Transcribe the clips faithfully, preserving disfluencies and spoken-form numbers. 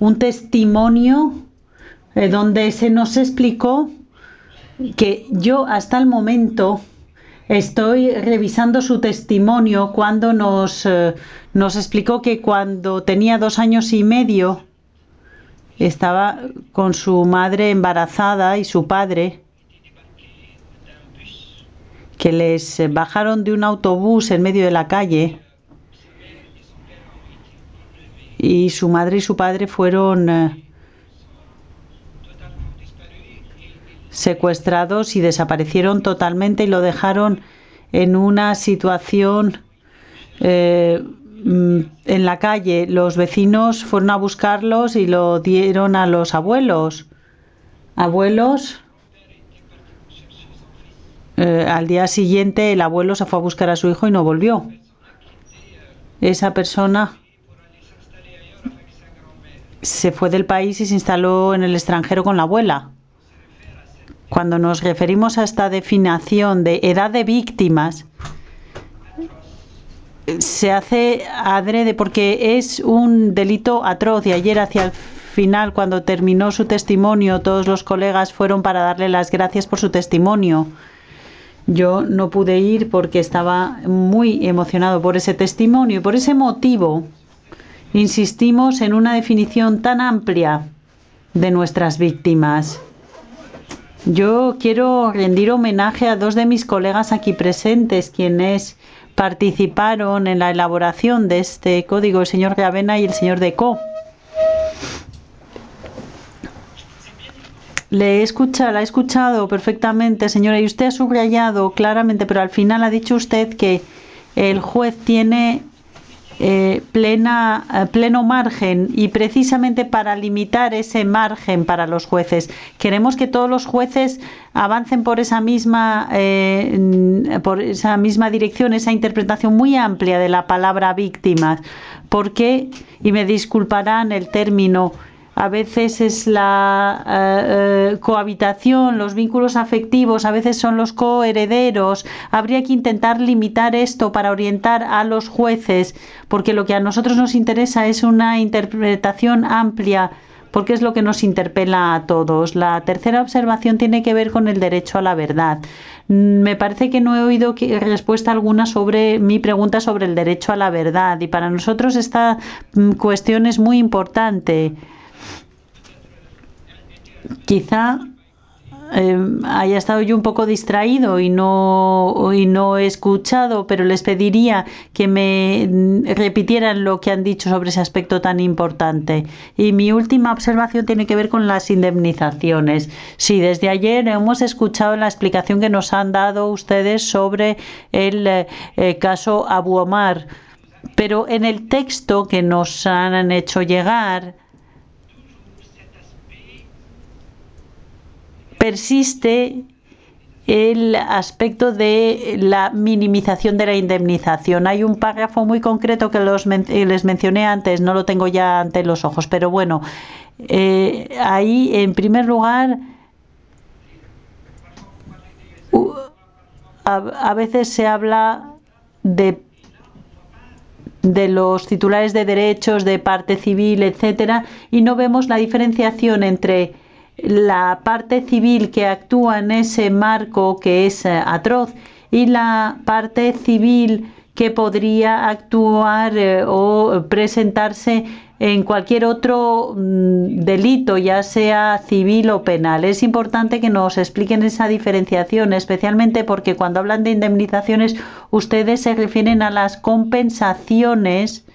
un testimonio eh, donde se nos explicó que yo hasta el momento estoy revisando su testimonio cuando nos, eh, nos explicó que cuando tenía dos años y medio estaba con su madre embarazada y su padre, que les bajaron de un autobús en medio de la calle y su madre y su padre fueron eh, secuestrados y desaparecieron totalmente y lo dejaron en una situación eh, en la calle. Los vecinos fueron a buscarlos y lo dieron a los abuelos. Abuelos. Eh, al día siguiente el abuelo se fue a buscar a su hijo y no volvió. Esa persona se fue del país y se instaló en el extranjero con la abuela. Cuando nos referimos a esta definición de edad de víctimas, se hace adrede porque es un delito atroz, y ayer hacia el final, cuando terminó su testimonio, todos los colegas fueron para darle las gracias por su testimonio. Yo no pude ir porque estaba muy emocionado por ese testimonio y por ese motivo insistimos en una definición tan amplia de nuestras víctimas. Yo quiero rendir homenaje a dos de mis colegas aquí presentes, quienes participaron en la elaboración de este código, el señor Gravena y el señor Decaux. Le he escuchado, la he escuchado perfectamente, señora, y usted ha subrayado claramente, pero al final ha dicho usted que el juez tiene eh, plena, eh, pleno margen, y precisamente para limitar ese margen para los jueces, queremos que todos los jueces avancen por esa misma, eh, por esa misma dirección, esa interpretación muy amplia de la palabra víctimas, porque, y me disculparán el término, a veces es la eh, eh, cohabitación, los vínculos afectivos, a veces son los coherederos. Habría que intentar limitar esto para orientar a los jueces, porque lo que a nosotros nos interesa es una interpretación amplia, porque es lo que nos interpela a todos. La tercera observación tiene que ver con el derecho a la verdad. Me parece que no he oído respuesta alguna sobre mi pregunta sobre el derecho a la verdad, y para nosotros esta cuestión es muy importante. Quizá eh, haya estado yo un poco distraído y no, y no he escuchado, pero les pediría que me repitieran lo que han dicho sobre ese aspecto tan importante. Y mi última observación tiene que ver con las indemnizaciones. Sí, desde ayer hemos escuchado la explicación que nos han dado ustedes sobre el eh, caso Abu Omar, pero en el texto que nos han hecho llegar persiste el aspecto de la minimización de la indemnización. Hay un párrafo muy concreto que los men les mencioné antes, no lo tengo ya ante los ojos, pero bueno, eh, ahí en primer lugar uh, a, a veces se habla de de los titulares de derechos, de parte civil, etcétera, y no vemos la diferenciación entre la parte civil que actúa en ese marco que es eh, atroz y la parte civil que podría actuar eh, o presentarse en cualquier otro mmm, delito, ya sea civil o penal. Es importante que nos expliquen esa diferenciación, especialmente porque cuando hablan de indemnizaciones ustedes se refieren a las compensaciones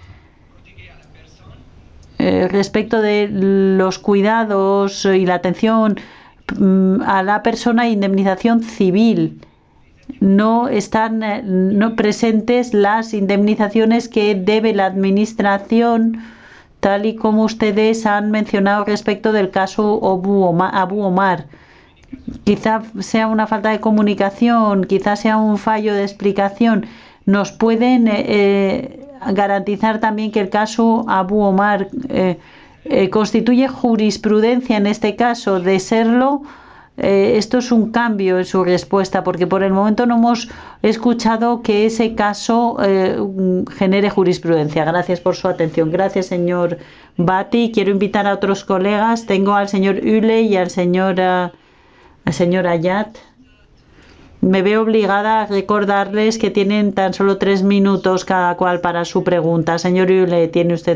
Eh, respecto de los cuidados y la atención mm, a la persona e indemnización civil. No están eh, no presentes las indemnizaciones que debe la administración, tal y como ustedes han mencionado respecto del caso Abu Omar. Abu Omar. Quizá sea una falta de comunicación, quizá sea un fallo de explicación. Nos pueden eh, eh, garantizar también que el caso Abu Omar eh, eh, constituye jurisprudencia en este caso. De serlo, eh, esto es un cambio en su respuesta, porque por el momento no hemos escuchado que ese caso eh, genere jurisprudencia. Gracias por su atención. Gracias, señor Bhatti. Quiero invitar a otros colegas. Tengo al señor Ule y al señor, uh, al señor Ayat. Me veo obligada a recordarles que tienen tan solo tres minutos cada cual para su pregunta. Señor Ule, tiene usted